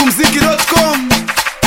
smokumziki.com.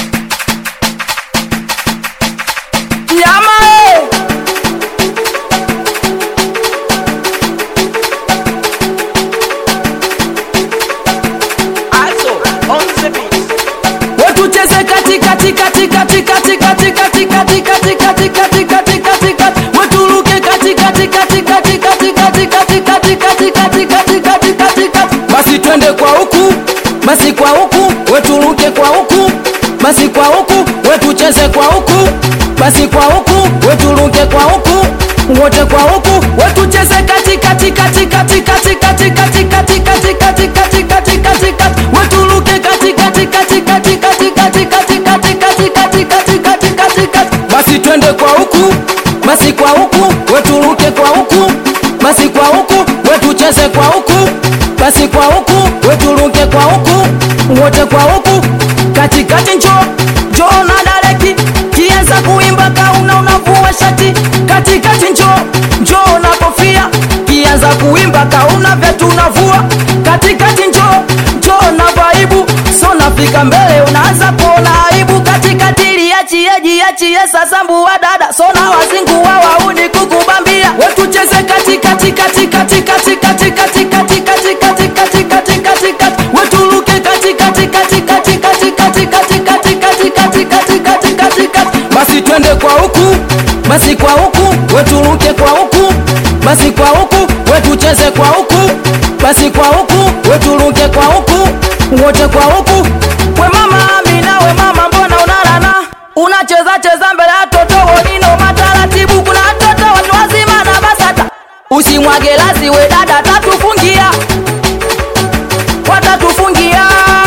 Wetucheze kati kati kati kati kati kati kati kati kati kati kati kati kati kati wetuluke kati kati kati kati kati kati kati kati kati kati kati kati kati kati basi twende kwa huku basi kwa huku wetuluke kwa huku basi kwa huku wetucheze kwa huku basi kwa huku wetuluke kwa huku wote kwa huku wetucheze kati kati kati kati kati kati kati kati kati kati kati kati kati kati wetuluke kati kati kati kati kati kati kati kati kati kati kati kati kati kati basi twende kwa huku basi kwa huku wetuluke kwa huku basi kwa huku wetucheze kwa huku basi kwa huku wetuluke kwa huku wote kwa huku kati kati njoo na dareki kianza kuimba kauna unavua shati kati kati njoo na kofia kianza kuimba kauna vyetu unavua kati kati njoo na vaibu so nafika mbele unaanza kuona aibu kati kati liachie sasa mbua dada so na wazingu wauni kukubambia wetucheze kati kati kati kati kati kati kati kati kati kati kati kati kati kati wetuluke kati kati kati kati kati kati kati kati kati kati kati kati kati kati basi twende kwa huku basi kwa huku wetuluke kwa huku basi kwa huku wetucheze kwa huku basi kwa huku wetuluke kwa huku wote kwa huku we mama Amina we mama mbona unalana unacheza cheza mbele ya toto wonino mataratibu kuna toto watu wazima na basata usimwage lazi we dada tatufungia watatufungia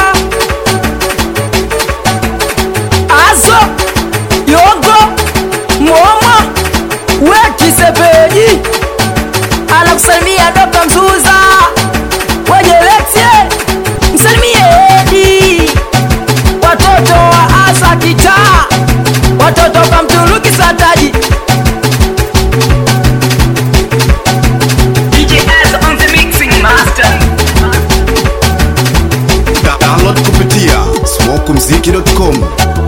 azo yogo moma we kisepeji anakusalimia Dr. Mzuza wenye lektie msalimie Edi watoto wa asa kitaa watoto kwa mtuluki sataji DJ Az on the mixing master. Download kupitia smokumziki.com.